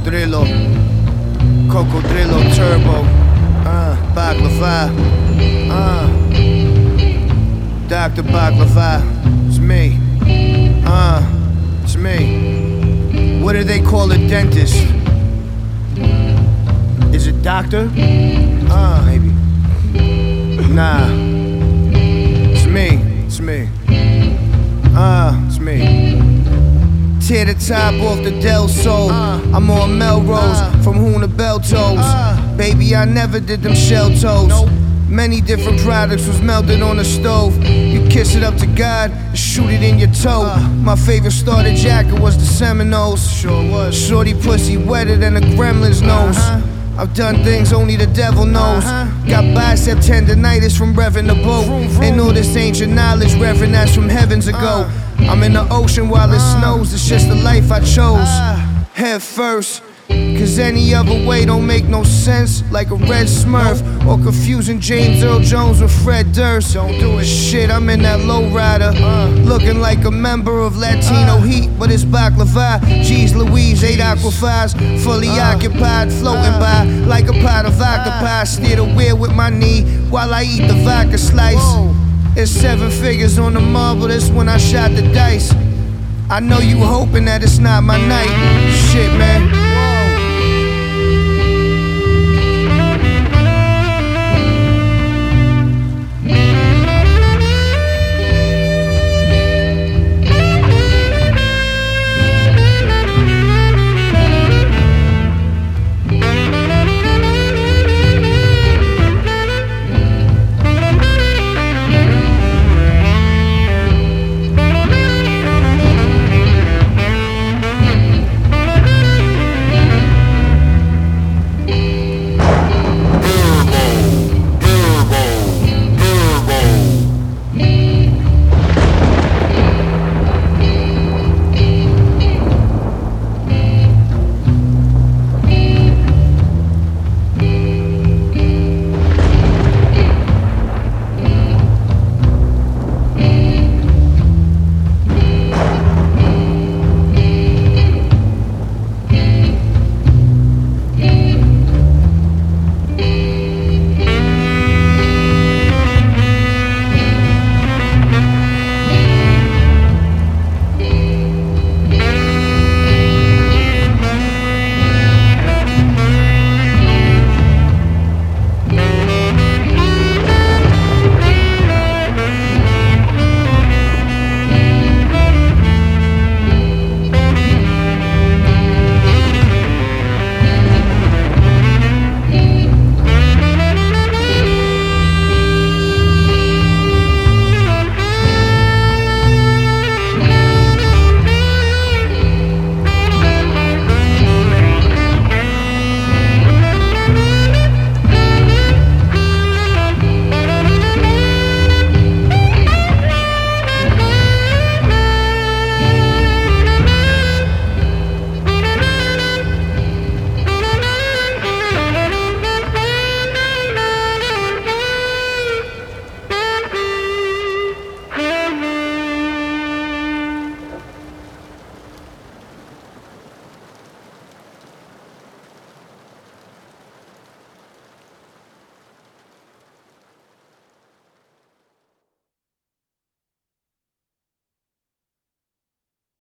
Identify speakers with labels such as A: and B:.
A: Cocodrilo, Cocodrilo Turbo, Baklava, Dr. Baklava, it's me, it's me. What do they call a dentist? Is it doctor? Maybe. Nah, it's me, it's me, it's me. Tear the top off the Del Sol. I'm on Melrose, from Hoon to Bell Toes. Baby, I never did them shell toes. Many different products was melted on the stove. You kiss it up to God and shoot it in your toe. My favorite starter jacket was the Seminoles. Sure was. Shorty pussy wetter than a gremlin's nose. I've done things only the devil knows. Got bicep tendonitis from revving the boat. And no, this ain't your knowledge, Reverend, that's from heavens ago. I'm in the ocean while it snows, it's just the life I chose. Head first, cause any other way don't make no sense. Like a red Smurf, or confusing James Earl Jones with Fred Durst. Don't do it. Shit, I'm in that lowrider, looking like a member of Latino Heat, but it's Baklava. Jeez Louise, 8 aquafires, fully occupied, floating by like a pot of octopi. Steer the wheel with my knee while I eat the vodka slice. It's 7 figures on the marble, that's when I shot the dice. I know you hoping that it's not my night. Shit, man.